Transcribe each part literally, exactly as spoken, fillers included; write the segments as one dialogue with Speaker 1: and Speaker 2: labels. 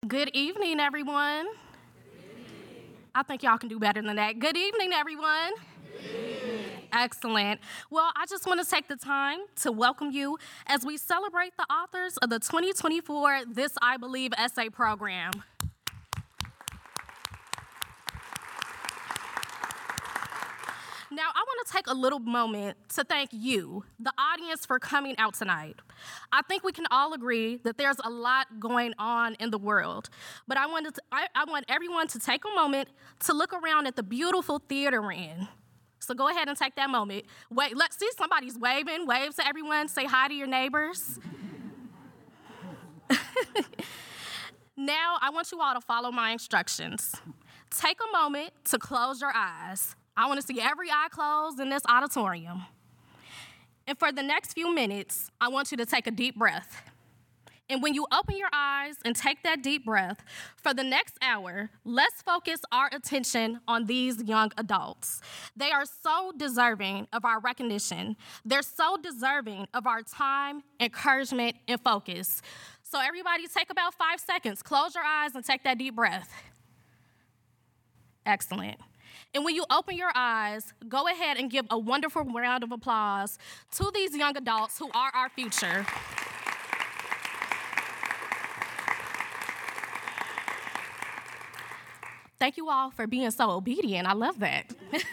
Speaker 1: Good evening, everyone. I think y'all can do better than that. Good evening, everyone. Excellent. Well, I just want to take the time to welcome you as we celebrate the authors of the twenty twenty-four This I Believe Essay Program. Now, I want to take a little moment to thank you, the audience, for coming out tonight. I think we can all agree that there's a lot going on in the world, but I, wanted to, I, I want everyone to take a moment to look around at the beautiful theater we're in. So go ahead and take that moment. Wait, let's see somebody's waving. Wave to everyone. Say hi to your neighbors. Now, I want you all to follow my instructions. Take a moment to close your eyes. I want to see every eye closed in this auditorium. And for the next few minutes, I want you to take a deep breath. And when you open your eyes and take that deep breath, for the next hour, let's focus our attention on these young adults. They are so deserving of our recognition. They're so deserving of our time, encouragement, and focus. So everybody take about five seconds, close your eyes, and take that deep breath. Excellent. And when you open your eyes, go ahead and give a wonderful round of applause to these young adults who are our future. Thank you all for being so obedient. I love that.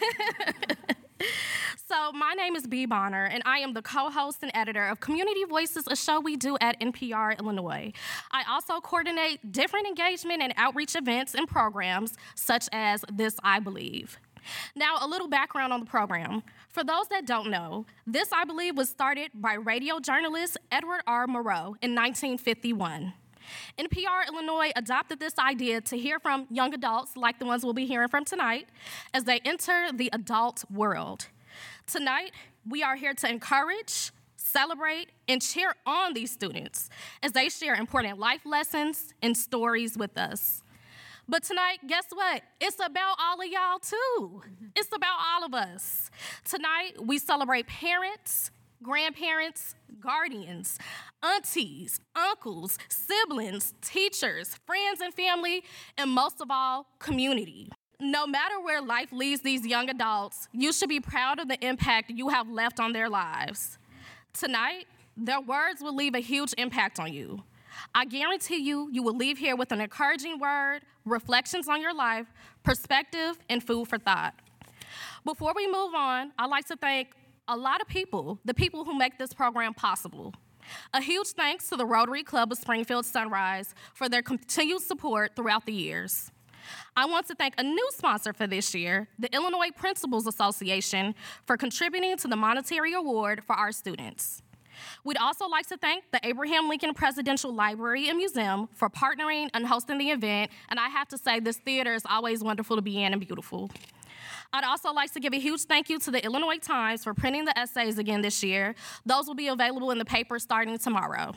Speaker 1: So my name is Bea Bonner, and I am the co-host and editor of Community Voices, a show we do at N P R Illinois. I also coordinate different engagement and outreach events and programs, such as This I Believe. Now, a little background on the program. For those that don't know, This I Believe was started by radio journalist Edward R. Murrow in nineteen fifty-one. N P R Illinois adopted this idea to hear from young adults, like the ones we'll be hearing from tonight, as they enter the adult world. Tonight, we are here to encourage, celebrate, and cheer on these students as they share important life lessons and stories with us. But tonight, guess what? It's about all of y'all too. It's about all of us. Tonight, we celebrate parents, grandparents, guardians, aunties, uncles, siblings, teachers, friends and family, and most of all, community. No matter where life leads these young adults, you should be proud of the impact you have left on their lives. Tonight, their words will leave a huge impact on you. I guarantee you, you will leave here with an encouraging word, reflections on your life, perspective, and food for thought. Before we move on, I'd like to thank a lot of people, the people who make this program possible. A huge thanks to the Rotary Club of Springfield Sunrise for their continued support throughout the years. I want to thank a new sponsor for this year, the Illinois Principals Association, for contributing to the monetary award for our students. We'd also like to thank the Abraham Lincoln Presidential Library and Museum for partnering and hosting the event, and I have to say this theater is always wonderful to be in and beautiful. I'd also like to give a huge thank you to the Illinois Times for printing the essays again this year. Those will be available in the paper starting tomorrow.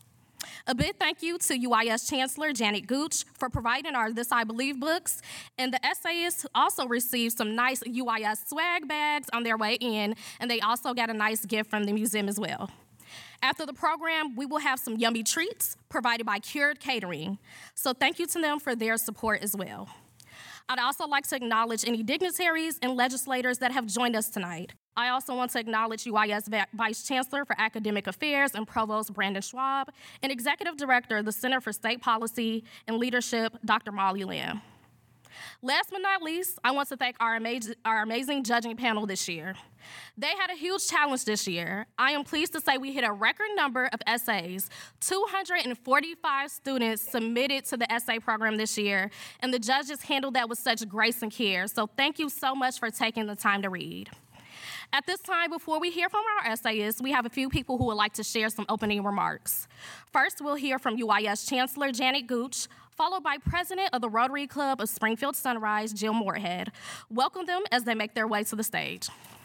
Speaker 1: A big thank you to U I S Chancellor Janet Gooch for providing our This I Believe books, and the essayists also received some nice U I S swag bags on their way in, and they also got a nice gift from the museum as well. After the program, we will have some yummy treats provided by Cured Catering, so thank you to them for their support as well. I'd also like to acknowledge any dignitaries and legislators that have joined us tonight. I also want to acknowledge U I S Vice Chancellor for Academic Affairs and Provost Brandon Schwab, and Executive Director of the Center for State Policy and Leadership, Doctor Molly Lamb. Last but not least, I want to thank our amazing, our amazing judging panel this year. They had a huge challenge this year. I am pleased to say we hit a record number of essays. two hundred forty-five students submitted to the essay program this year, and the judges handled that with such grace and care. So thank you so much for taking the time to read. At this time, before we hear from our essayists, we have a few people who would like to share some opening remarks. First, we'll hear from U I S Chancellor Janet Gooch, followed by President of the Rotary Club of Springfield Sunrise, Jill Moorhead. Welcome them as they make their way to the stage.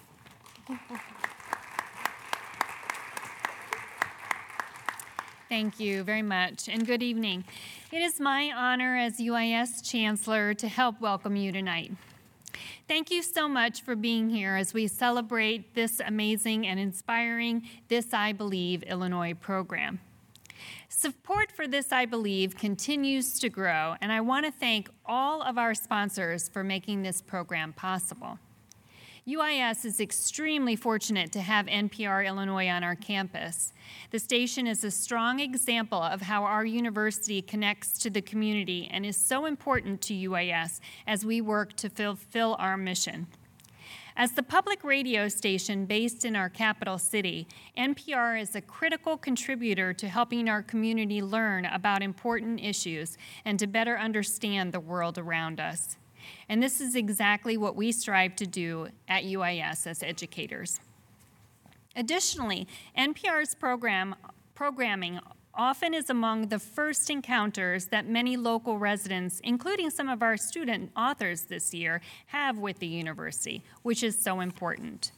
Speaker 2: Thank you very much, and good evening. It is my honor as U I S Chancellor to help welcome you tonight. Thank you so much for being here as we celebrate this amazing and inspiring This I Believe Illinois program. Support for this, I believe, continues to grow, and I want to thank all of our sponsors for making this program possible. U I S is extremely fortunate to have N P R Illinois on our campus. The station is a strong example of how our university connects to the community and is so important to U I S as we work to fulfill our mission. As the public radio station based in our capital city, N P R is a critical contributor to helping our community learn about important issues and to better understand the world around us. And this is exactly what we strive to do at U I S as educators. Additionally, N P R's program, programming often is among the first encounters that many local residents, including some of our student authors this year, have with the university, which is so important.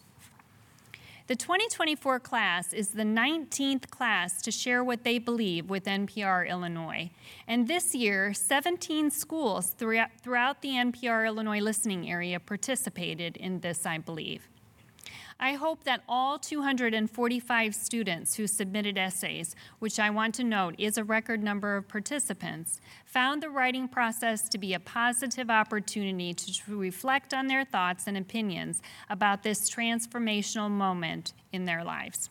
Speaker 2: The twenty twenty-four class is the nineteenth class to share what they believe with N P R Illinois. And this year, seventeen schools throughout, throughout the N P R Illinois listening area participated in this, I believe. I hope that all two hundred forty-five students who submitted essays, which I want to note is a record number of participants, found the writing process to be a positive opportunity to reflect on their thoughts and opinions about this transformational moment in their lives.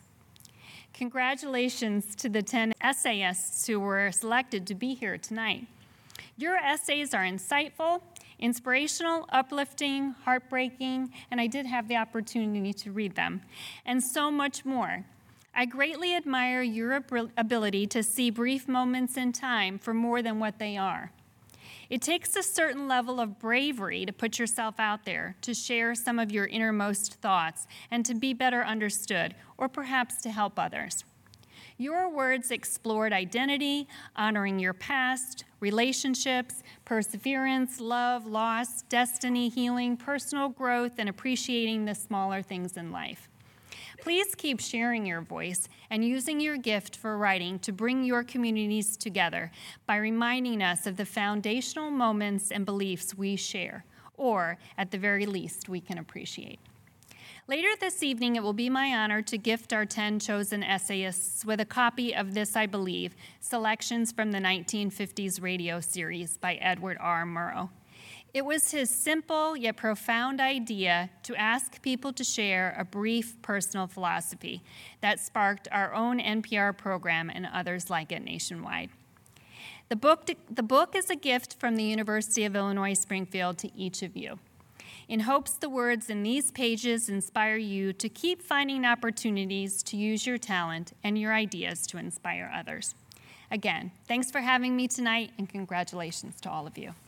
Speaker 2: Congratulations to the ten essayists who were selected to be here tonight. Your essays are insightful, inspirational, uplifting, heartbreaking, and I did have the opportunity to read them, and so much more. I greatly admire your ability to see brief moments in time for more than what they are. It takes a certain level of bravery to put yourself out there, to share some of your innermost thoughts, and to be better understood, or perhaps to help others. Your words explored identity, honoring your past, relationships, perseverance, love, loss, destiny, healing, personal growth, and appreciating the smaller things in life. Please keep sharing your voice and using your gift for writing to bring your communities together by reminding us of the foundational moments and beliefs we share, or at the very least, we can appreciate. Later this evening, it will be my honor to gift our ten chosen essayists with a copy of This I Believe, selections from the nineteen fifties radio series by Edward R. Murrow. It was his simple yet profound idea to ask people to share a brief personal philosophy that sparked our own N P R program and others like it nationwide. The book, the book is a gift from the University of Illinois Springfield to each of you, in hopes the words in these pages inspire you to keep finding opportunities to use your talent and your ideas to inspire others. Again, thanks for having me tonight, and congratulations to all of you.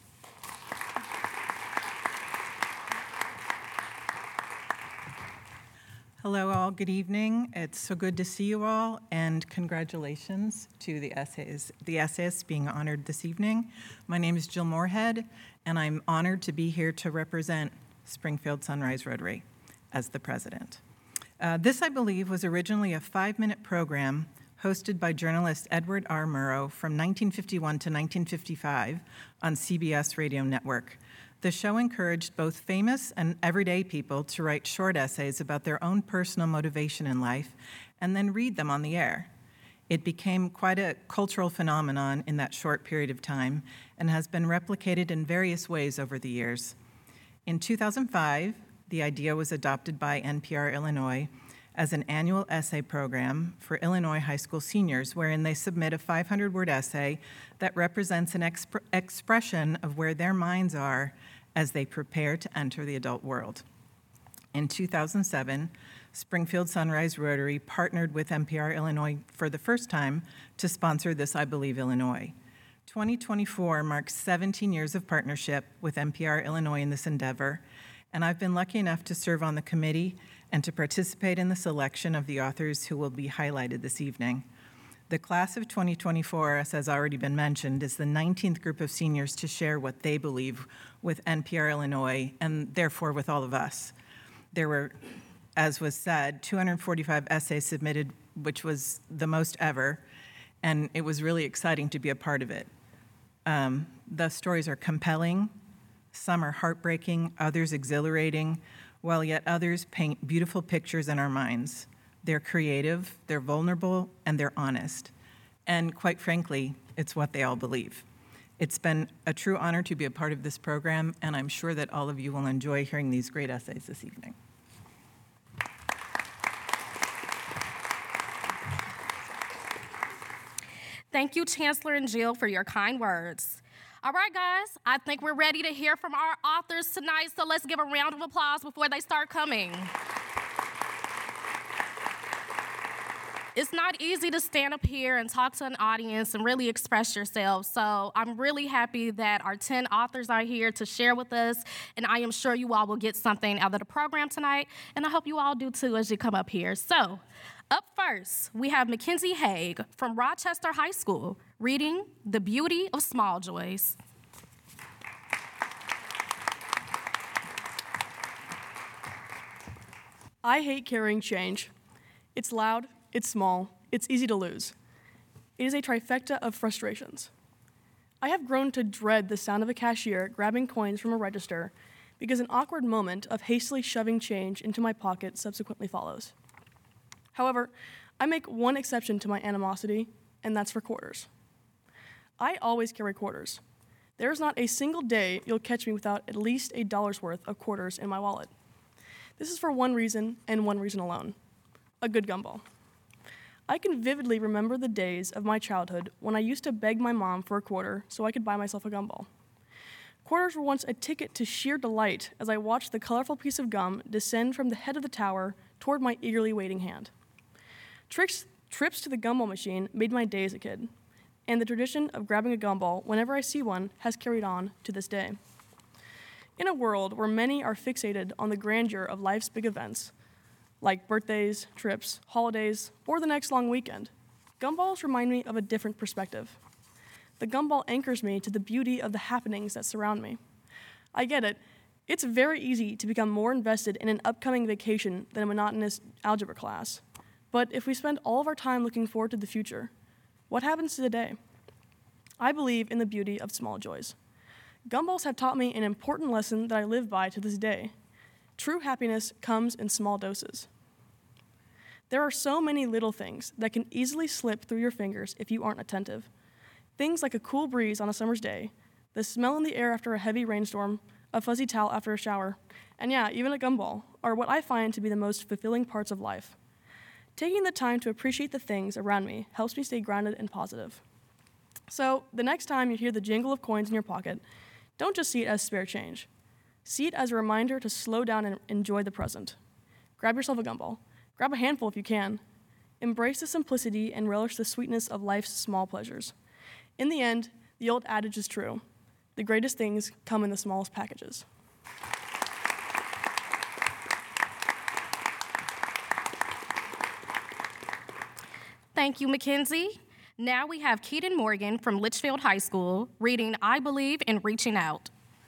Speaker 3: Hello all, good evening. It's so good to see you all, and congratulations to the essays, the essayists being honored this evening. My name is Jill Moorhead, and I'm honored to be here to represent Springfield Sunrise Rotary as the president. Uh, this, I believe, was originally a five-minute program hosted by journalist Edward R. Murrow from nineteen fifty-one to nineteen fifty-five on C B S Radio Network. The show encouraged both famous and everyday people to write short essays about their own personal motivation in life and then read them on the air. It became quite a cultural phenomenon in that short period of time and has been replicated in various ways over the years. In two thousand five, the idea was adopted by N P R Illinois as an annual essay program for Illinois high school seniors, wherein they submit a five hundred word essay that represents an exp- expression of where their minds are as they prepare to enter the adult world. In two thousand seven, Springfield Sunrise Rotary partnered with N P R Illinois for the first time to sponsor This I Believe Illinois. twenty twenty-four marks seventeen years of partnership with N P R Illinois in this endeavor, and I've been lucky enough to serve on the committee and to participate in the selection of the authors who will be highlighted this evening. The class of twenty twenty-four, as has already been mentioned, is the nineteenth group of seniors to share what they believe with N P R Illinois and therefore with all of us. There were, as was said, two hundred forty-five essays submitted, which was the most ever, and it was really exciting to be a part of it. Um, the stories are compelling, some are heartbreaking, others exhilarating, while yet others paint beautiful pictures in our minds. They're creative, they're vulnerable, and they're honest. And quite frankly, it's what they all believe. It's been a true honor to be a part of this program, and I'm sure that all of you will enjoy hearing these great essays this evening.
Speaker 1: Thank you, Chancellor and Jill, for your kind words. All right, guys, I think we're ready to hear from our authors tonight, so let's give a round of applause before they start coming. It's not easy to stand up here and talk to an audience and really express yourself, so I'm really happy that our ten authors are here to share with us, and I am sure you all will get something out of the program tonight, and I hope you all do too as you come up here. So, up first, we have Mackenzie Haig from Rochester High School, reading The Beauty of Small Joys.
Speaker 4: I hate carrying change. It's loud, it's small, it's easy to lose. It is a trifecta of frustrations. I have grown to dread the sound of a cashier grabbing coins from a register because an awkward moment of hastily shoving change into my pocket subsequently follows. However, I make one exception to my animosity, and that's for quarters. I always carry quarters. There is not a single day you'll catch me without at least a dollar's worth of quarters in my wallet. This is for one reason and one reason alone: a good gumball. I can vividly remember the days of my childhood when I used to beg my mom for a quarter so I could buy myself a gumball. Quarters were once a ticket to sheer delight as I watched the colorful piece of gum descend from the head of the tower toward my eagerly waiting hand. Tricks, trips to the gumball machine made my day as a kid, and the tradition of grabbing a gumball whenever I see one has carried on to this day. In a world where many are fixated on the grandeur of life's big events, like birthdays, trips, holidays, or the next long weekend, gumballs remind me of a different perspective. The gumball anchors me to the beauty of the happenings that surround me. I get it. It's very easy to become more invested in an upcoming vacation than a monotonous algebra class. But if we spend all of our time looking forward to the future, what happens to the day? I believe in the beauty of small joys. Gumballs have taught me an important lesson that I live by to this day. True happiness comes in small doses. There are so many little things that can easily slip through your fingers if you aren't attentive. Things like a cool breeze on a summer's day, the smell in the air after a heavy rainstorm, a fuzzy towel after a shower, and yeah, even a gumball, are what I find to be the most fulfilling parts of life. Taking the time to appreciate the things around me helps me stay grounded and positive. So, the next time you hear the jingle of coins in your pocket, don't just see it as spare change. See it as a reminder to slow down and enjoy the present. Grab yourself a gumball. Grab a handful if you can. Embrace the simplicity and relish the sweetness of life's small pleasures. In the end, the old adage is true. The greatest things come in the smallest packages.
Speaker 1: Thank you, Mackenzie. Now we have Keaton Morgan from Litchfield High School reading I Believe in Reaching Out.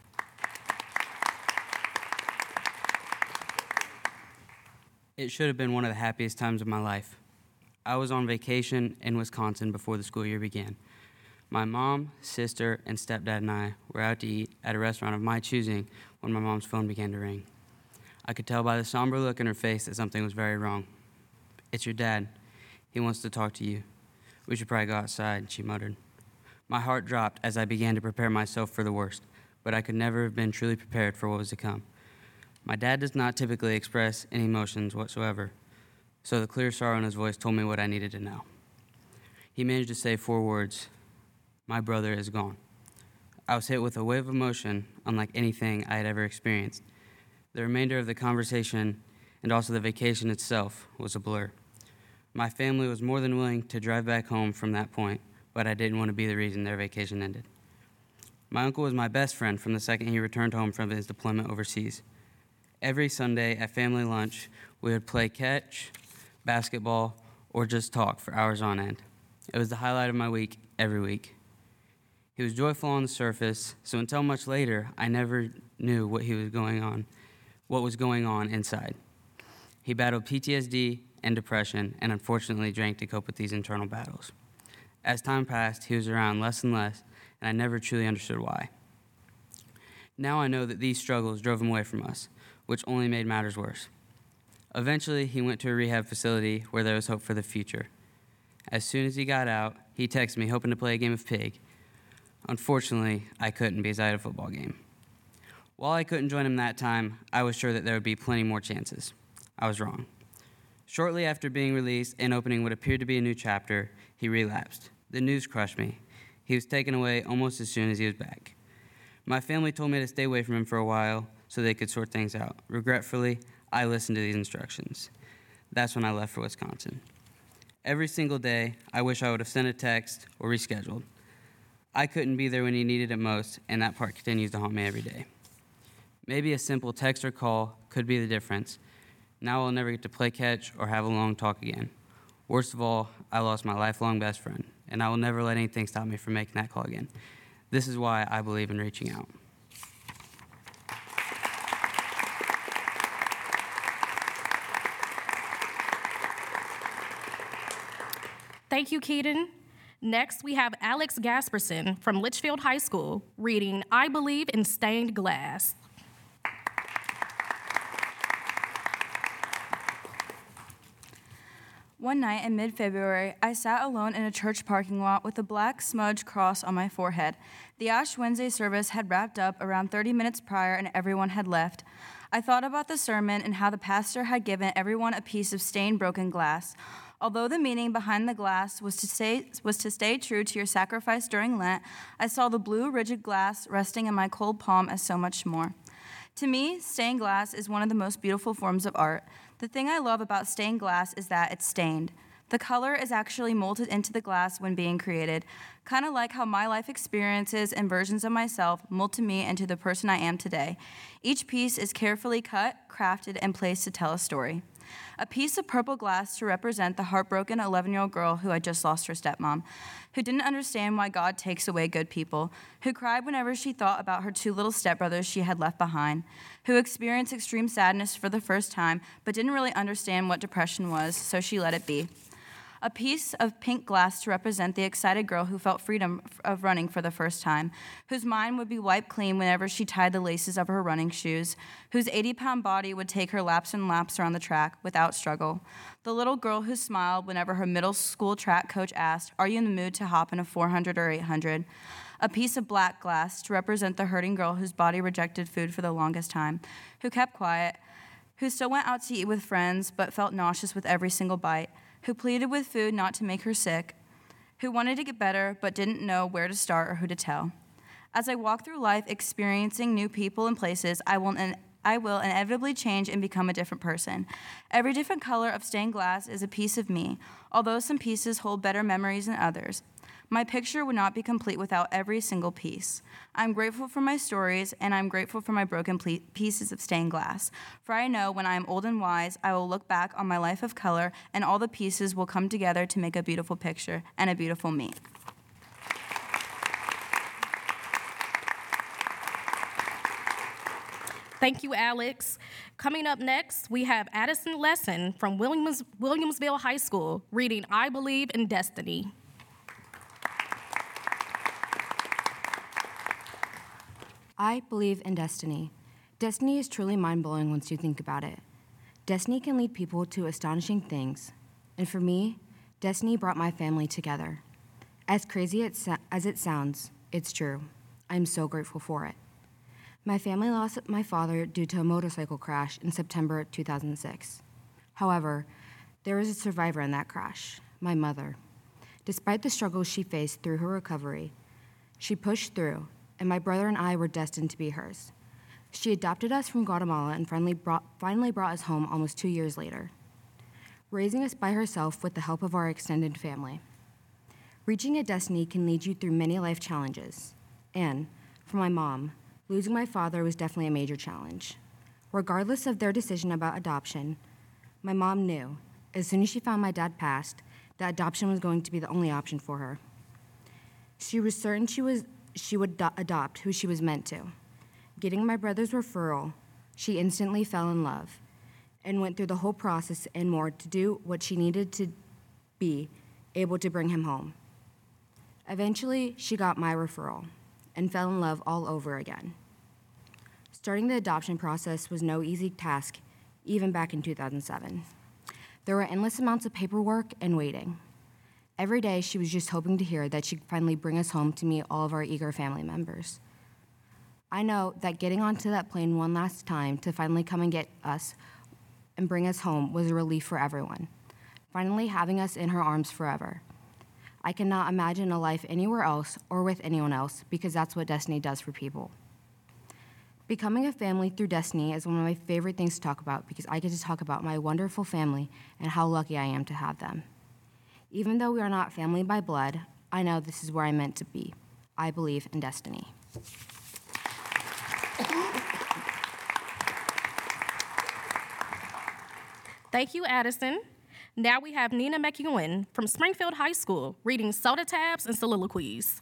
Speaker 5: It should have been one of the happiest times of my life. I was on vacation in Wisconsin before the school year began. My mom, sister, and stepdad and I were out to eat at a restaurant of my choosing when my mom's phone began to ring. I could tell by the somber look in her face that something was very wrong. "It's your dad. He wants to talk to you. We should probably go outside," she muttered. My heart dropped as I began to prepare myself for the worst, but I could never have been truly prepared for what was to come. My dad does not typically express any emotions whatsoever, so the clear sorrow in his voice told me what I needed to know. He managed to say four words: "My brother is gone." I was hit with a wave of emotion unlike anything I had ever experienced. The remainder of the conversation and also the vacation itself was a blur. My family was more than willing to drive back home from that point, but I didn't want to be the reason their vacation ended. My uncle was my best friend from the second he returned home from his deployment overseas. Every Sunday at family lunch, we would play catch, basketball, or just talk for hours on end. It was the highlight of my week every week. He was joyful on the surface, so until much later, I never knew what he was going on, what was going on inside. He battled P T S D and depression, and unfortunately drank to cope with these internal battles. As time passed, he was around less and less, and I never truly understood why. Now I know that these struggles drove him away from us, which only made matters worse. Eventually, he went to a rehab facility where there was hope for the future. As soon as he got out, he texted me hoping to play a game of Pig. Unfortunately, I couldn't because I had a football game. While I couldn't join him that time, I was sure that there would be plenty more chances. I was wrong. Shortly after being released and opening what appeared to be a new chapter, he relapsed. The news crushed me. He was taken away almost as soon as he was back. My family told me to stay away from him for a while so they could sort things out. Regretfully, I listened to these instructions. That's when I left for Wisconsin. Every single day, I wish I would have sent a text or rescheduled. I couldn't be there when he needed it most, and that part continues to haunt me every day. Maybe a simple text or call could be the difference. Now I'll never get to play catch or have a long talk again. Worst of all, I lost my lifelong best friend, and I will never let anything stop me from making that call again. This is why I believe in reaching out.
Speaker 1: Thank you, Keaton. Next, we have Alex Gasperson from Litchfield High School reading I Believe in Stained Glass.
Speaker 6: One night in mid-February, I sat alone in a church parking lot with a black smudge cross on my forehead. The Ash Wednesday service had wrapped up around thirty minutes prior and everyone had left. I thought about the sermon and how the pastor had given everyone a piece of stained, broken glass. Although the meaning behind the glass was to stay, was to stay true to your sacrifice during Lent, I saw the blue, rigid glass resting in my cold palm as so much more. To me, stained glass is one of the most beautiful forms of art. The thing I love about stained glass is that it's stained. The color is actually molded into the glass when being created, kind of like how my life experiences and versions of myself molded me into the person I am today. Each piece is carefully cut, crafted, and placed to tell a story. A piece of purple glass to represent the heartbroken eleven-year-old girl who had just lost her stepmom, who didn't understand why God takes away good people, who cried whenever she thought about her two little stepbrothers she had left behind, who experienced extreme sadness for the first time but didn't really understand what depression was, so she let it be. A piece of pink glass to represent the excited girl who felt freedom of running for the first time, whose mind would be wiped clean whenever she tied the laces of her running shoes, whose eighty-pound body would take her laps and laps around the track without struggle. The little girl who smiled whenever her middle school track coach asked, "Are you in the mood to hop in a four hundred or eight hundred?" A piece of black glass to represent the hurting girl whose body rejected food for the longest time, who kept quiet, who still went out to eat with friends but felt nauseous with every single bite, who pleaded with food not to make her sick, who wanted to get better but didn't know where to start or who to tell. As I walk through life experiencing new people and places, I will, in- I will inevitably change and become a different person. Every different color of stained glass is a piece of me, although some pieces hold better memories than others. My picture would not be complete without every single piece. I'm grateful for my stories, and I'm grateful for my broken ple- pieces of stained glass. For I know when I am old and wise, I will look back on my life of color, and all the pieces will come together to make a beautiful picture and a beautiful me.
Speaker 1: Thank you, Alex. Coming up next, we have Addison Lesson from Williams- Williamsville High School reading I Believe in Destiny.
Speaker 7: I believe in destiny. Destiny is truly mind-blowing once you think about it. Destiny can lead people to astonishing things. And for me, destiny brought my family together. As crazy as it sounds, it's true. I'm so grateful for it. My family lost my father due to a motorcycle crash in September two thousand six. However, there was a survivor in that crash, my mother. Despite the struggles she faced through her recovery, she pushed through, and my brother and I were destined to be hers. She adopted us from Guatemala and finally brought, finally brought us home almost two years later, raising us by herself with the help of our extended family. Reaching a destiny can lead you through many life challenges, and for my mom, losing my father was definitely a major challenge. Regardless of their decision about adoption, my mom knew, as soon as she found my dad passed, that adoption was going to be the only option for her. She was certain she was she would do- adopt who she was meant to. Getting my brother's referral, she instantly fell in love and went through the whole process and more to do what she needed to be able to bring him home. Eventually, she got my referral and fell in love all over again. Starting the adoption process was no easy task, even back in two thousand seven. There were endless amounts of paperwork and waiting. Every day, she was just hoping to hear that she could finally bring us home to meet all of our eager family members. I know that getting onto that plane one last time to finally come and get us and bring us home was a relief for everyone, finally having us in her arms forever. I cannot imagine a life anywhere else or with anyone else because that's what Destiny does for people. Becoming a family through Destiny is one of my favorite things to talk about because I get to talk about my wonderful family and how lucky I am to have them. Even though we are not family by blood, I know this is where I'm meant to be. I believe in Destiny.
Speaker 1: Thank you, Addison. Now we have Nina McEwen from Springfield High School reading Soda Tabs and Soliloquies.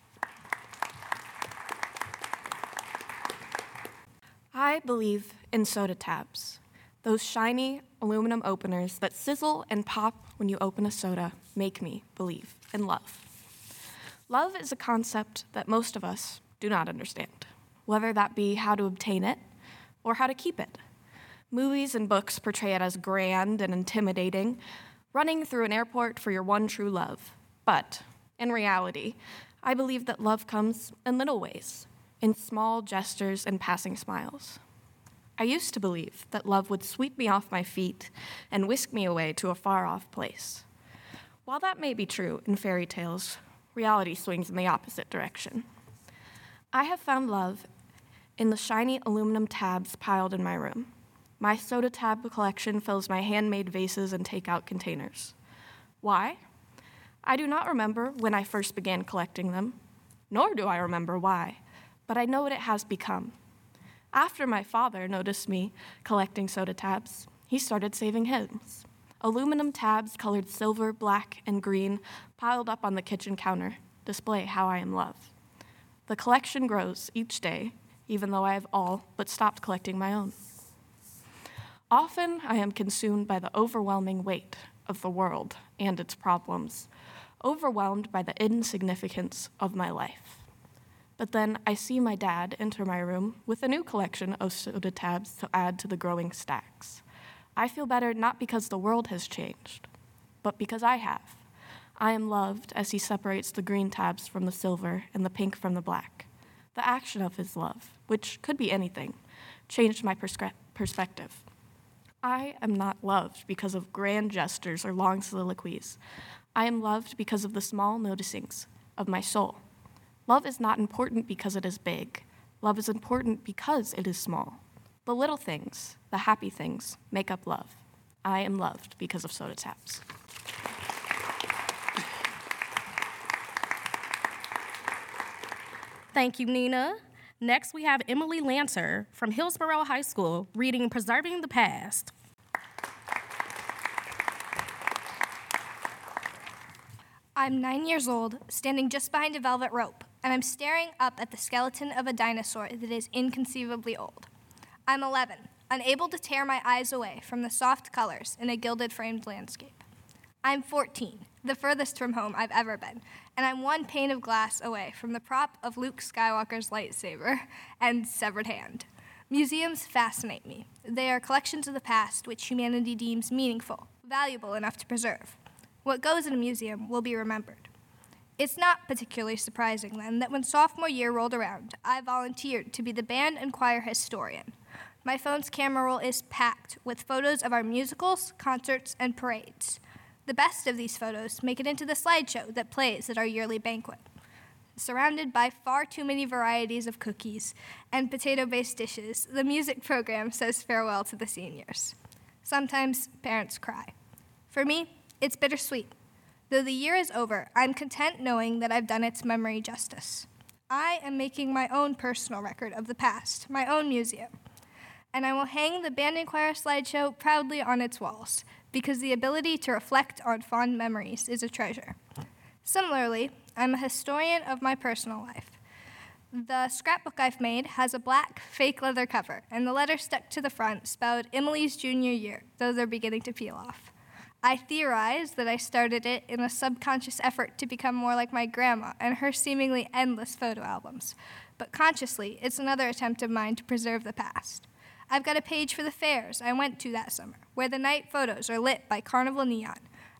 Speaker 8: I believe in soda tabs, those shiny aluminum openers that sizzle and pop when you open a soda make me believe in love. Love is a concept that most of us do not understand, whether that be how to obtain it or how to keep it. Movies and books portray it as grand and intimidating, running through an airport for your one true love. But in reality, I believe that love comes in little ways, in small gestures and passing smiles. I used to believe that love would sweep me off my feet and whisk me away to a far-off place. While that may be true in fairy tales, reality swings in the opposite direction. I have found love in the shiny aluminum tabs piled in my room. My soda tab collection fills my handmade vases and takeout containers. Why? I do not remember when I first began collecting them, nor do I remember why, but I know what it has become. After my father noticed me collecting soda tabs, he started saving his. Aluminum tabs colored silver, black, and green piled up on the kitchen counter display how I am loved. The collection grows each day, even though I have all but stopped collecting my own. Often I am consumed by the overwhelming weight of the world and its problems, overwhelmed by the insignificance of my life. But then I see my dad enter my room with a new collection of soda tabs to add to the growing stacks. I feel better not because the world has changed, but because I have. I am loved as he separates the green tabs from the silver and the pink from the black. The action of his love, which could be anything, changed my perscri- perspective. I am not loved because of grand gestures or long soliloquies. I am loved because of the small noticings of my soul. Love is not important because it is big. Love is important because it is small. The little things, the happy things, make up love. I am loved because of soda tabs.
Speaker 1: Thank you, Nina. Next, we have Emily Lanter from Hillsborough High School reading Preserving the Past.
Speaker 9: I'm nine years old, standing just behind a velvet rope, and I'm staring up at the skeleton of a dinosaur that is inconceivably old. I'm eleven, unable to tear my eyes away from the soft colors in a gilded framed landscape. I'm fourteen, the furthest from home I've ever been, and I'm one pane of glass away from the prop of Luke Skywalker's lightsaber and severed hand. Museums fascinate me. They are collections of the past which humanity deems meaningful, valuable enough to preserve. What goes in a museum will be remembered. It's not particularly surprising, then, that when sophomore year rolled around, I volunteered to be the band and choir historian. My phone's camera roll is packed with photos of our musicals, concerts, and parades. The best of these photos make it into the slideshow that plays at our yearly banquet. Surrounded by far too many varieties of cookies and potato-based dishes, the music program says farewell to the seniors. Sometimes parents cry. For me, it's bittersweet. Though the year is over, I'm content knowing that I've done its memory justice. I am making my own personal record of the past, my own museum. And I will hang the band and choir slideshow proudly on its walls, because the ability to reflect on fond memories is a treasure. Similarly, I'm a historian of my personal life. The scrapbook I've made has a black, fake leather cover, and the letters stuck to the front spelled Emily's junior year, though they're beginning to peel off. I theorize that I started it in a subconscious effort to become more like my grandma and her seemingly endless photo albums. But consciously, it's another attempt of mine to preserve the past. I've got a page for the fairs I went to that summer, where the night photos are lit by carnival neon,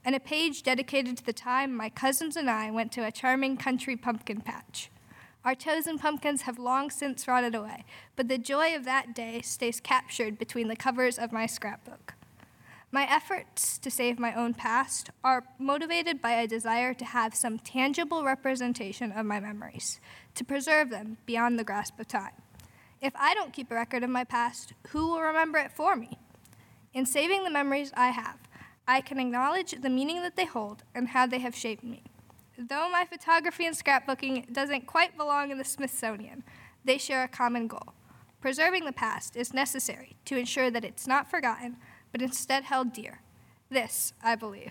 Speaker 9: and a page dedicated to the time my cousins and I went to a charming country pumpkin patch. Our chosen pumpkins have long since rotted away, but the joy of that day stays captured between the covers of my scrapbook. My efforts to save my own past are motivated by a desire to have some tangible representation of my memories, to preserve them beyond the grasp of time. If I don't keep a record of my past, who will remember it for me? In saving the memories I have, I can acknowledge the meaning that they hold and how they have shaped me. Though my photography and scrapbooking doesn't quite belong in the Smithsonian, they share a common goal. Preserving the past is necessary to ensure that it's not forgotten, but instead held dear. This, I believe.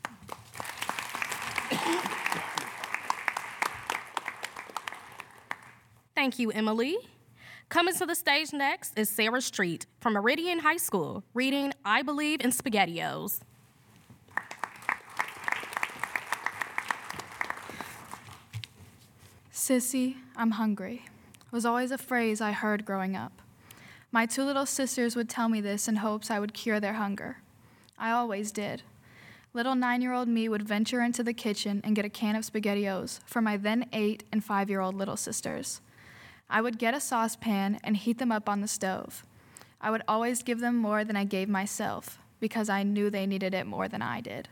Speaker 1: Thank you, Emily. Coming to the stage next is Sarah Street from Meridian High School, reading I Believe in SpaghettiOs.
Speaker 10: Sissy, I'm hungry, was always a phrase I heard growing up. My two little sisters would tell me this in hopes I would cure their hunger. I always did. Little nine-year-old me would venture into the kitchen and get a can of SpaghettiOs for my then eight and five-year-old little sisters. I would get a saucepan and heat them up on the stove. I would always give them more than I gave myself because I knew they needed it more than I did.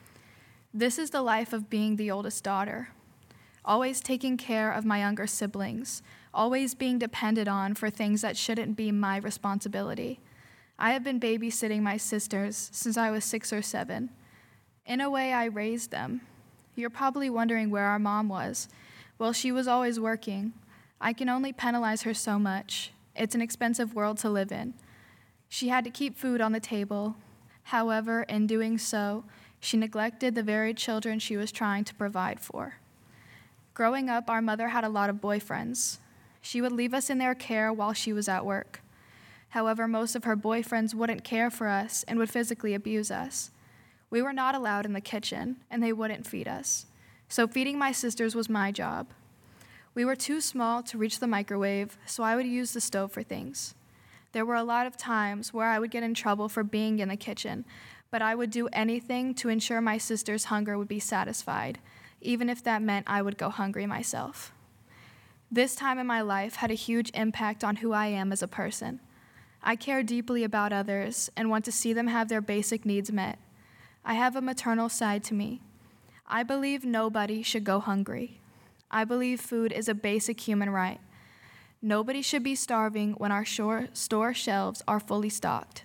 Speaker 10: This is the life of being the oldest daughter. Always taking care of my younger siblings, always being depended on for things that shouldn't be my responsibility. I have been babysitting my sisters since I was six or seven. In a way, I raised them. You're probably wondering where our mom was. Well, she was always working. I can only penalize her so much. It's an expensive world to live in. She had to keep food on the table. However, in doing so, she neglected the very children she was trying to provide for. Growing up, our mother had a lot of boyfriends. She would leave us in their care while she was at work. However, most of her boyfriends wouldn't care for us and would physically abuse us. We were not allowed in the kitchen, and they wouldn't feed us. So feeding my sisters was my job. We were too small to reach the microwave, so I would use the stove for things. There were a lot of times where I would get in trouble for being in the kitchen, but I would do anything to ensure my sisters' hunger would be satisfied, even if that meant I would go hungry myself. This time in my life had a huge impact on who I am as a person. I care deeply about others and want to see them have their basic needs met. I have a maternal side to me. I believe nobody should go hungry. I believe food is a basic human right. Nobody should be starving when our shore, store shelves are fully stocked.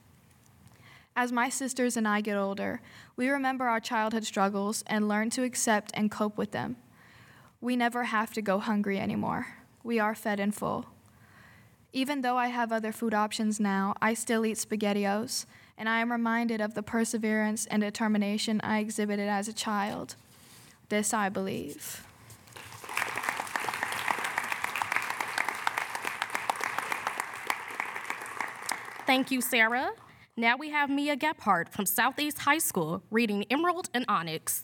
Speaker 10: As my sisters and I get older, we remember our childhood struggles and learn to accept and cope with them. We never have to go hungry anymore. We are fed in full. Even though I have other food options now, I still eat SpaghettiOs, and I am reminded of the perseverance and determination I exhibited as a child. This I believe.
Speaker 1: Thank you, Sarah. Now we have Mia Gephardt from Southeast High School reading Emerald and Onyx.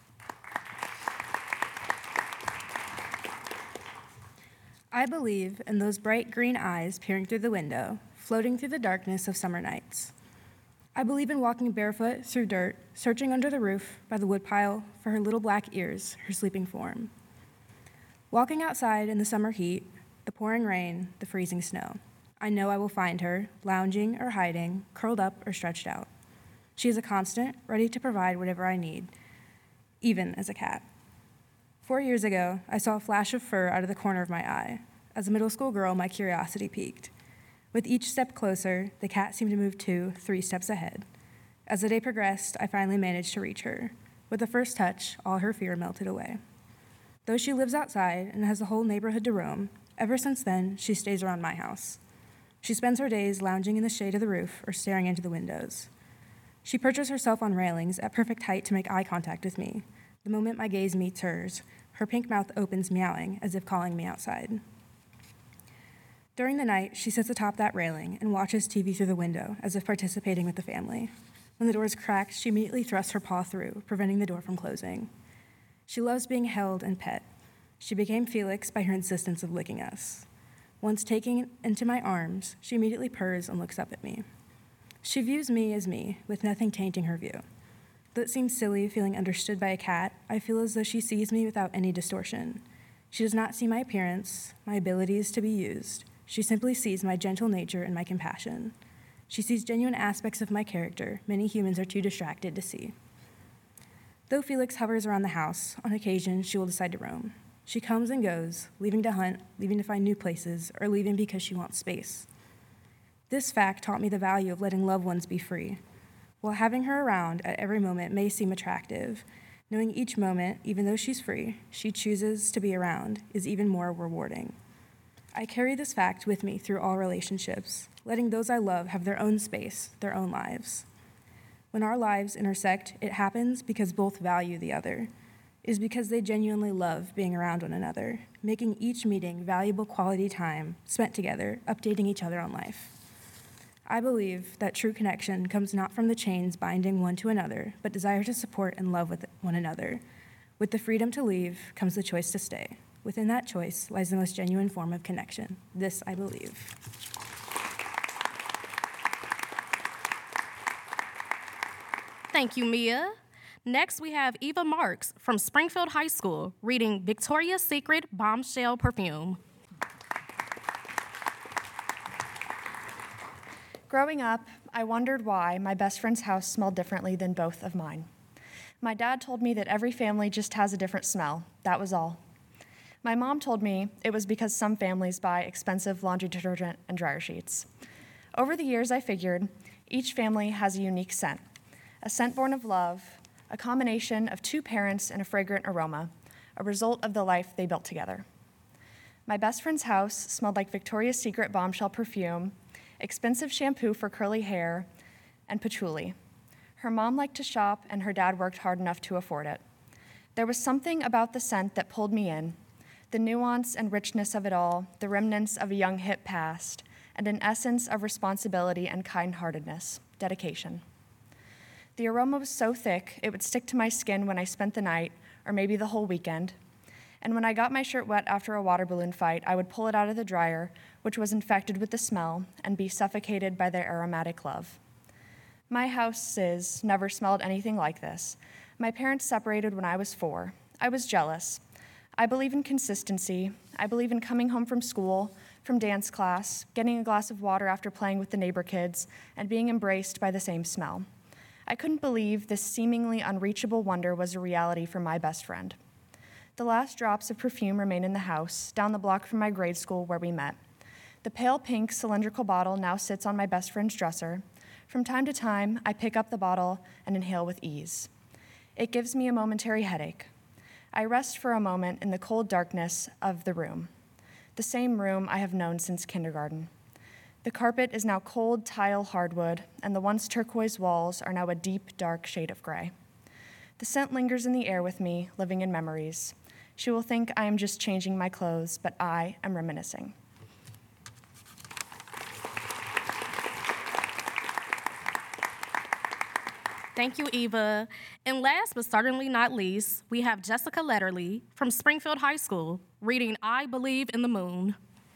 Speaker 11: I believe in those bright green eyes peering through the window, floating through the darkness of summer nights. I believe in walking barefoot through dirt, searching under the roof by the woodpile for her little black ears, her sleeping form. Walking outside in the summer heat, the pouring rain, the freezing snow. I know I will find her, lounging or hiding, curled up or stretched out. She is a constant, ready to provide whatever I need, even as a cat. Four years ago, I saw a flash of fur out of the corner of my eye. As a middle school girl, my curiosity piqued. With each step closer, the cat seemed to move two, three steps ahead. As the day progressed, I finally managed to reach her. With the first touch, all her fear melted away. Though she lives outside and has the whole neighborhood to roam, ever since then, she stays around my house. She spends her days lounging in the shade of the roof or staring into the windows. She perches herself on railings at perfect height to make eye contact with me. The moment my gaze meets hers, her pink mouth opens, meowing, as if calling me outside. During the night, she sits atop that railing and watches T V through the window, as if participating with the family. When the door is cracked, she immediately thrusts her paw through, preventing the door from closing. She loves being held and pet. She became Felix by her insistence of licking us. Once taken into my arms, she immediately purrs and looks up at me. She views me as me, with nothing tainting her view. Though it seems silly feeling understood by a cat, I feel as though she sees me without any distortion. She does not see my appearance, my abilities to be used. She simply sees my gentle nature and my compassion. She sees genuine aspects of my character many humans are too distracted to see. Though Felix hovers around the house, on occasion she will decide to roam. She comes and goes, leaving to hunt, leaving to find new places, or leaving because she wants space. This fact taught me the value of letting loved ones be free. While having her around at every moment may seem attractive, knowing each moment, even though she's free, she chooses to be around is even more rewarding. I carry this fact with me through all relationships, letting those I love have their own space, their own lives. When our lives intersect, it happens because both value the other. It is because they genuinely love being around one another, making each meeting valuable quality time spent together, updating each other on life. I believe that true connection comes not from the chains binding one to another, but desire to support and love with one another. With the freedom to leave comes the choice to stay. Within that choice lies the most genuine form of connection. This I believe.
Speaker 1: Thank you, Mia. Next, we have Eva Marks from Springfield High School reading Victoria's Secret Bombshell Perfume.
Speaker 12: Growing up, I wondered why my best friend's house smelled differently than both of mine. My dad told me that every family just has a different smell. That was all. My mom told me it was because some families buy expensive laundry detergent and dryer sheets. Over the years, I figured each family has a unique scent, a scent born of love, a combination of two parents and a fragrant aroma, a result of the life they built together. My best friend's house smelled like Victoria's Secret Bombshell perfume, expensive shampoo for curly hair, and patchouli. Her mom liked to shop, and her dad worked hard enough to afford it. There was something about the scent that pulled me in, the nuance and richness of it all, the remnants of a young hip past, and an essence of responsibility and kind-heartedness, dedication. The aroma was so thick, it would stick to my skin when I spent the night, or maybe the whole weekend. And when I got my shirt wet after a water balloon fight, I would pull it out of the dryer, which was infected with the smell, and be suffocated by their aromatic love. My houses never smelled anything like this. My parents separated when I was four. I was jealous. I believe in consistency. I believe in coming home from school, from dance class, getting a glass of water after playing with the neighbor kids, and being embraced by the same smell. I couldn't believe this seemingly unreachable wonder was a reality for my best friend. The last drops of perfume remain in the house, down the block from my grade school where we met. The pale pink cylindrical bottle now sits on my best friend's dresser. From time to time, I pick up the bottle and inhale with ease. It gives me a momentary headache. I rest for a moment in the cold darkness of the room, the same room I have known since kindergarten. The carpet is now cold tile hardwood, and the once turquoise walls are now a deep, dark shade of gray. The scent lingers in the air with me, living in memories. She will think I am just changing my clothes, but I am reminiscing.
Speaker 1: Thank you, Eva. And last but certainly not least, we have Jessica Letterly from Springfield High School reading I Believe in the Moon.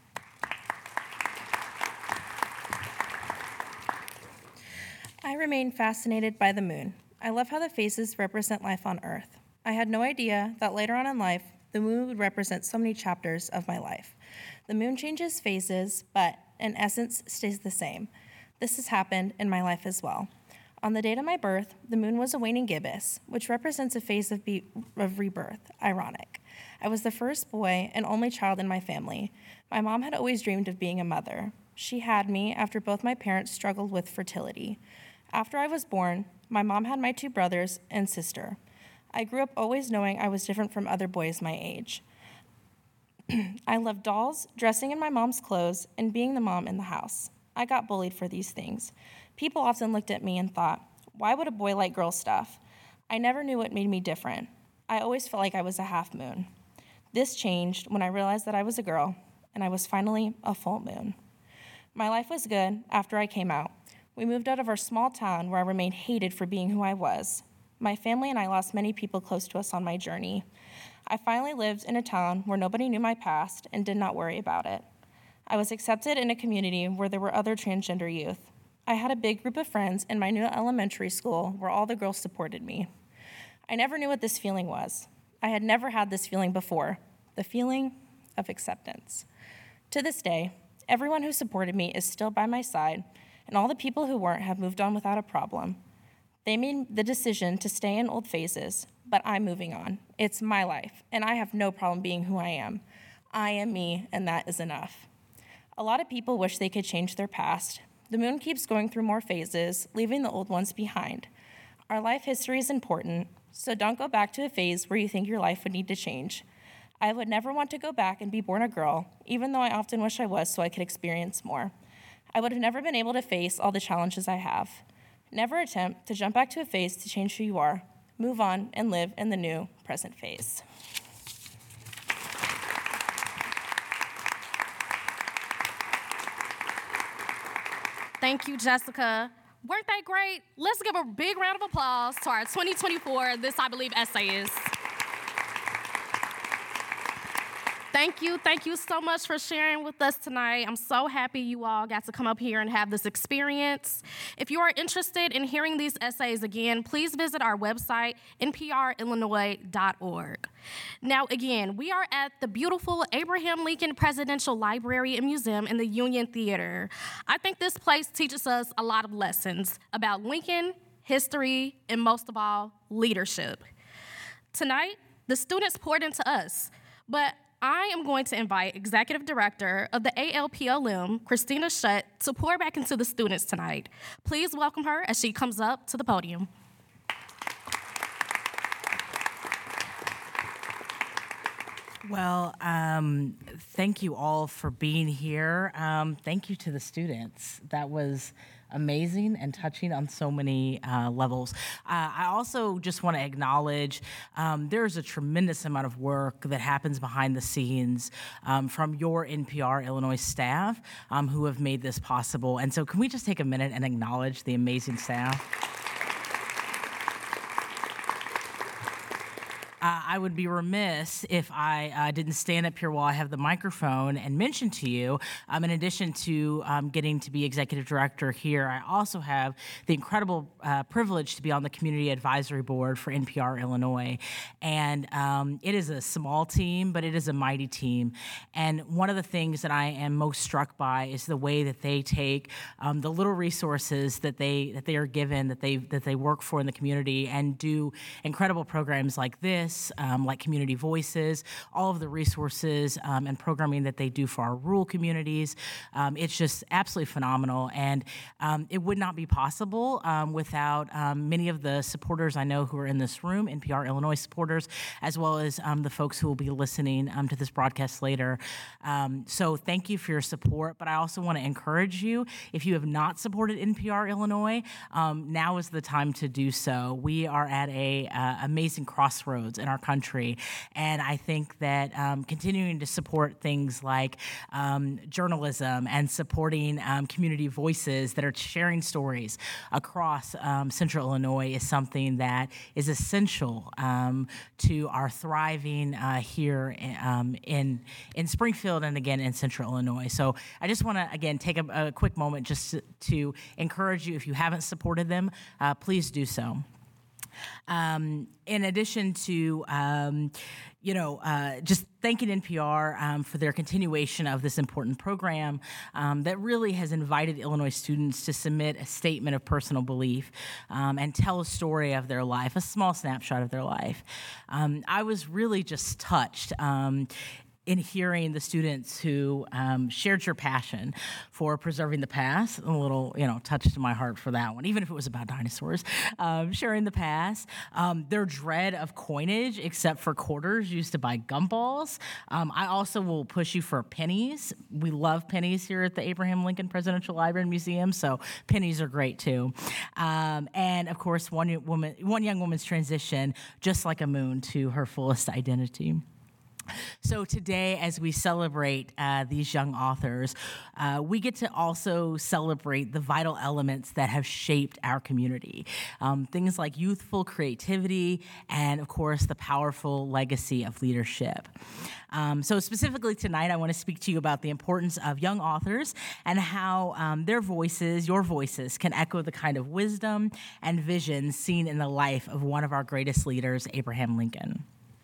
Speaker 13: I remain fascinated by the moon. I love how the phases represent life on Earth. I had no idea that later on in life, the moon would represent so many chapters of my life. The moon changes phases, but in essence stays the same. This has happened in my life as well. On the date of my birth, the moon was a waning gibbous, which represents a phase of, be- of rebirth. Ironic. I was the first boy and only child in my family. My mom had always dreamed of being a mother. She had me after both my parents struggled with fertility. After I was born, my mom had my two brothers and sister. I grew up always knowing I was different from other boys my age. I loved dolls, dressing in my mom's clothes, and being the mom in the house. I got bullied for these things. People often looked at me and thought, why would a boy like girl stuff? I never knew what made me different. I always felt like I was a half moon. This changed when I realized that I was a girl, and I was finally a full moon. My life was good after I came out. We moved out of our small town where I remained hated for being who I was. My family and I lost many people close to us on my journey. I finally lived in a town where nobody knew my past and did not worry about it. I was accepted in a community where there were other transgender youth. I had a big group of friends in my new elementary school where all the girls supported me. I never knew what this feeling was. I had never had this feeling before, the feeling of acceptance. To this day, everyone who supported me is still by my side, and all the people who weren't have moved on without a problem. They made the decision to stay in old phases, but I'm moving on. It's my life, and I have no problem being who I am. I am me, and that is enough. A lot of people wish they could change their past. The moon keeps going through more phases, leaving the old ones behind. Our life history is important, so don't go back to a phase where you think your life would need to change. I would never want to go back and be born a girl, even though I often wish I was so I could experience more. I would have never been able to face all the challenges I have. Never attempt to jump back to a phase to change who you are. Move on and live in the new present phase.
Speaker 1: Thank you, Jessica. Weren't they great? Let's give a big round of applause to our twenty twenty-four This I Believe essayists. Thank you, thank you so much for sharing with us tonight. I'm so happy you all got to come up here and have this experience. If you are interested in hearing these essays again, please visit our website, N P R Illinois dot org. Now, again, we are at the beautiful Abraham Lincoln Presidential Library and Museum in the Union Theater. I think this place teaches us a lot of lessons about Lincoln, history, and most of all, leadership. Tonight, the students poured into us, but I am going to invite Executive Director of the A L P L M, Christina Shutt, to pour back into the students tonight. Please welcome her as she comes up to the podium.
Speaker 14: Well, um, thank you all for being here. Um, thank you to the students. That was amazing and touching on so many uh, levels. Uh, I also just want to acknowledge um, there's a tremendous amount of work that happens behind the scenes um, from your N P R Illinois staff um, who have made this possible. And so can we just take a minute and acknowledge the amazing staff? Uh, I would be remiss if I uh, didn't stand up here while I have the microphone and mention to you, um, in addition to um, getting to be executive director here, I also have the incredible uh, privilege to be on the community advisory board for N P R Illinois. And um, it is a small team, but it is a mighty team. And one of the things that I am most struck by is the way that they take um, the little resources that they that they are given, that they that they work for in the community, and do incredible programs like this. Um, like Community Voices, all of the resources um, and programming that they do for our rural communities. Um, it's just absolutely phenomenal, and um, it would not be possible um, without um, many of the supporters I know who are in this room, N P R Illinois supporters, as well as um, the folks who will be listening um, to this broadcast later. Um, so thank you for your support, but I also want to encourage you, if you have not supported N P R Illinois, um, now is the time to do so. We are at a uh, amazing crossroads in our country, and I think that um, continuing to support things like um, journalism and supporting um, community voices that are sharing stories across um, Central Illinois is something that is essential um, to our thriving uh, here um, in in Springfield and again in Central Illinois. So I just want to again take a, a quick moment just to, to encourage you, if you haven't supported them, uh, please do so. Um, in addition to, um, you know, uh, just thanking N P R um, for their continuation of this important program um, that really has invited Illinois students to submit a statement of personal belief um, and tell a story of their life, a small snapshot of their life. Um, I was really just touched um, in hearing the students who um, shared your passion for preserving the past. A little, you know, touch to my heart for that one, even if it was about dinosaurs. Um, sharing the past, um, their dread of coinage, except for quarters used to buy gumballs. Um, I also will push you for pennies. We love pennies here at the Abraham Lincoln Presidential Library and Museum, so pennies are great too. Um, and of course, one woman, one young woman's transition, just like a moon, to her fullest identity. So today, as we celebrate uh, these young authors, uh, we get to also celebrate the vital elements that have shaped our community. Um, things like youthful creativity and, of course, the powerful legacy of leadership. Um, so specifically tonight, I want to speak to you about the importance of young authors and how um, their voices, your voices, can echo the kind of wisdom and vision seen in the life of one of our greatest leaders, Abraham Lincoln.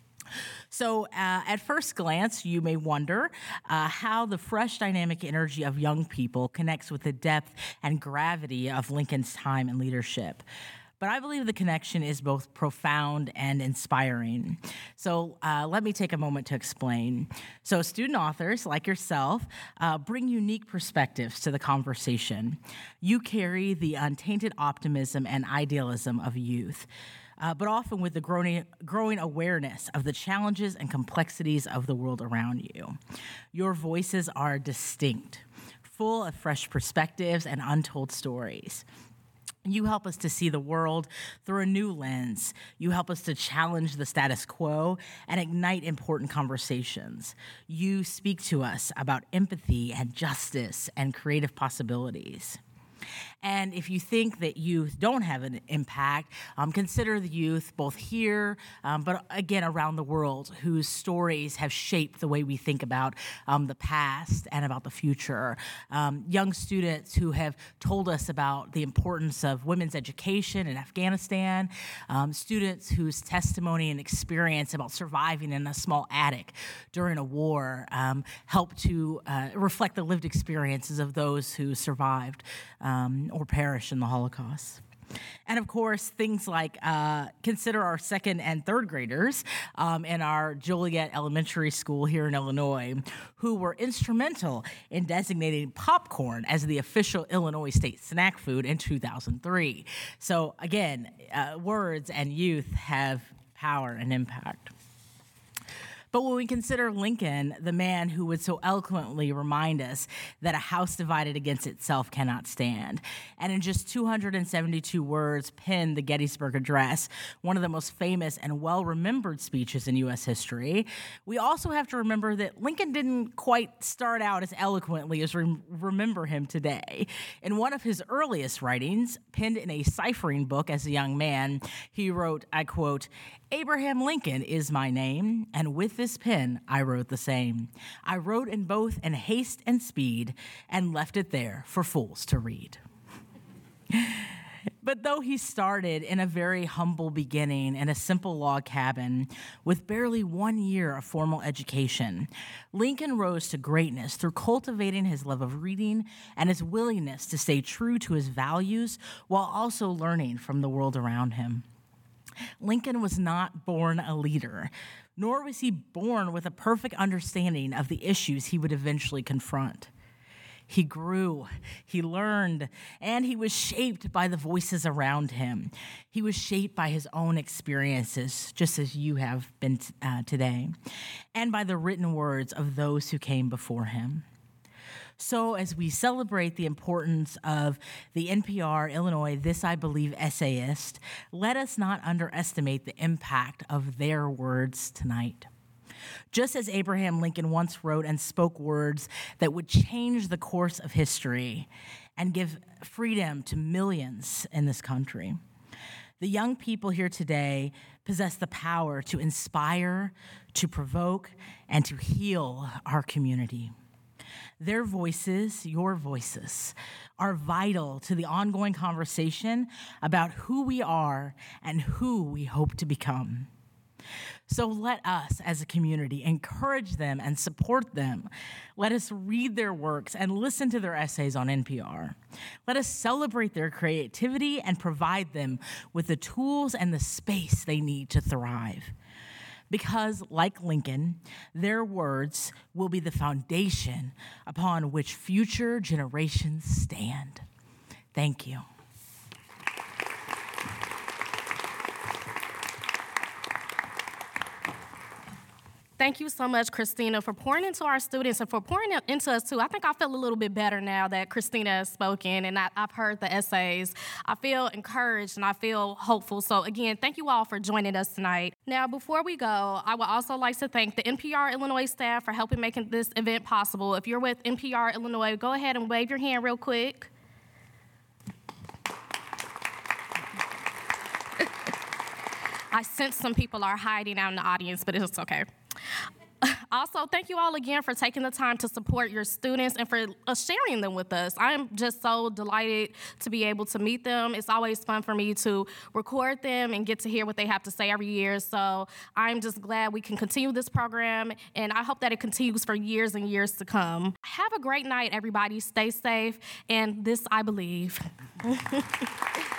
Speaker 14: So uh, at first glance, you may wonder uh, how the fresh dynamic energy of young people connects with the depth and gravity of Lincoln's time and leadership. But I believe the connection is both profound and inspiring. So uh, let me take a moment to explain. So student authors like yourself uh, bring unique perspectives to the conversation. You carry the untainted optimism and idealism of youth. Uh, but often with the growing, growing awareness of the challenges and complexities of the world around you. Your voices are distinct, full of fresh perspectives and untold stories. You help us to see the world through a new lens. You help us to challenge the status quo and ignite important conversations. You speak to us about empathy and justice and creative possibilities. And if you think that youth don't have an impact, um, consider the youth both here, um, but again around the world, whose stories have shaped the way we think about um, the past and about the future. Um, young students who have told us about the importance of women's education in Afghanistan, um, students whose testimony and experience about surviving in a small attic during a war um, help to uh, reflect the lived experiences of those who survived um, or perished in the Holocaust. And of course, things like uh, consider our second and third graders um, in our Joliet Elementary School here in Illinois, who were instrumental in designating popcorn as the official Illinois state snack food in two thousand three. So again, uh, words and youth have power and impact. But when we consider Lincoln, the man who would so eloquently remind us that a house divided against itself cannot stand, and in just two hundred seventy-two words penned the Gettysburg Address, one of the most famous and well-remembered speeches in U S history, we also have to remember that Lincoln didn't quite start out as eloquently as we remember him today. In one of his earliest writings, penned in a ciphering book as a young man, he wrote, I quote, "Abraham Lincoln is my name, and with this pen I wrote the same. I wrote in both in haste and speed, and left it there for fools to read." But though he started in a very humble beginning in a simple log cabin with barely one year of formal education, Lincoln rose to greatness through cultivating his love of reading and his willingness to stay true to his values while also learning from the world around him. Lincoln was not born a leader, nor was he born with a perfect understanding of the issues he would eventually confront. He grew, he learned, and he was shaped by the voices around him. He was shaped by his own experiences, just as you have been uh, today, and by the written words of those who came before him. So as we celebrate the importance of the N P R Illinois This I Believe essayist, let us not underestimate the impact of their words tonight. Just as Abraham Lincoln once wrote and spoke words that would change the course of history and give freedom to millions in this country, the young people here today possess the power to inspire, to provoke, and to heal our community. Their voices, your voices, are vital to the ongoing conversation about who we are and who we hope to become. So let us, as a community, encourage them and support them. Let us read their works and listen to their essays on N P R. Let us celebrate their creativity and provide them with the tools and the space they need to thrive. Because, like Lincoln, their words will be the foundation upon which future generations stand. Thank you.
Speaker 1: thank you so much, Christina, for pouring into our students and for pouring into us, too. I think I feel a little bit better now that Christina has spoken and I, I've heard the essays. I feel encouraged and I feel hopeful. So, again, thank you all for joining us tonight. Now, before we go, I would also like to thank the N P R Illinois staff for helping making this event possible. If you're with N P R Illinois, go ahead and wave your hand real quick. I sense some people are hiding out in the audience, but it's okay. Also, thank you all again for taking the time to support your students and for uh, sharing them with us. I am just so delighted to be able to meet them. It's always fun for me to record them and get to hear what they have to say every year. So I'm just glad we can continue this program, and I hope that it continues for years and years to come. Have a great night, everybody. Stay safe, and this I believe.